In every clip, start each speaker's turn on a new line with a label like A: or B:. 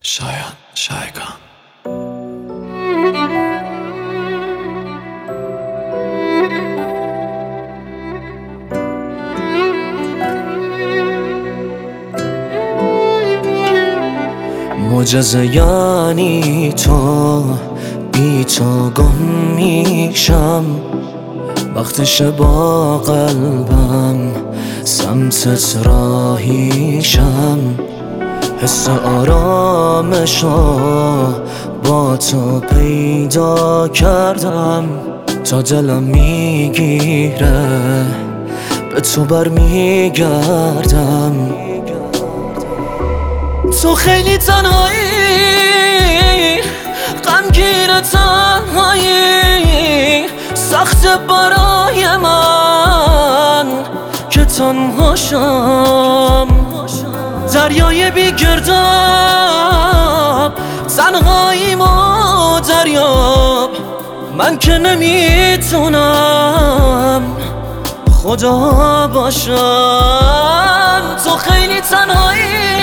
A: شایگان
B: معجزه یعنی تو بی تو گم میشم وقتش با قلبم سمتت راهیشم حس آرامشو با تو پیدا کردم تا دلم میگیره به تو برمیگردم تو خیلی تنهایی غمگین تنهایی سخت برای من که تنهاشم دریای بی گرداب تنهاییم و دریاب من که نمیتونم خدا باشم تو خیلی تنهایی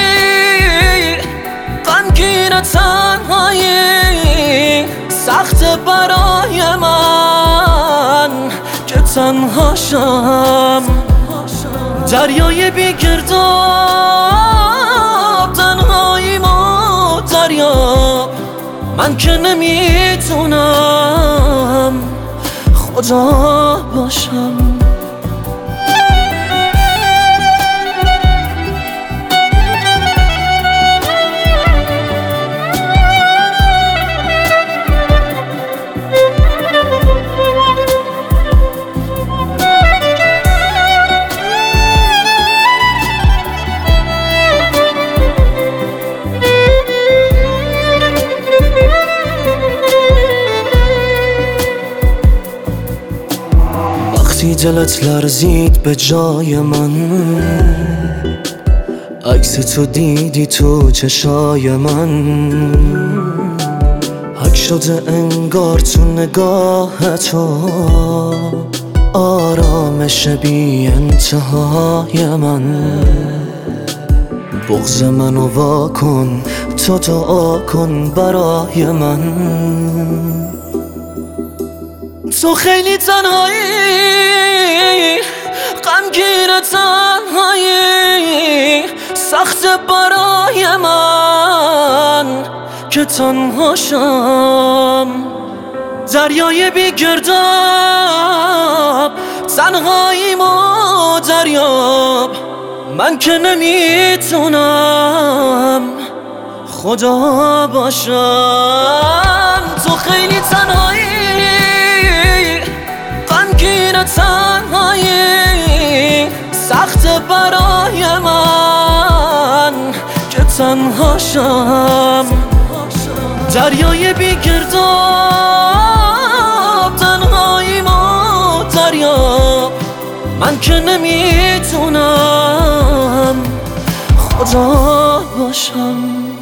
B: غمگین تنهایی سخت برای من که تنهاشم دریای بی گرداب تنهاییم و دریاب من که نمیتونم خدا باشم وقتی دلت لرزید به جای من عکس تو دیدی تو چشای من حک شده انگار تو نگاه تو آرامش بی انتهای من بغض منو واکن تو دعا کن برای من تو خیلی تنهایی غمگین تنهایی سخت برای من که تنهاشم دریای بی گرداب تنهاییم و دریاب من که نمیتونم خدا باشم تو خیلی تنهایی غمگین تنهایی سخت برای من که تنهاشم دریای بی گرداب تنهاییم و دریاب من که نمیتونم خدا باشم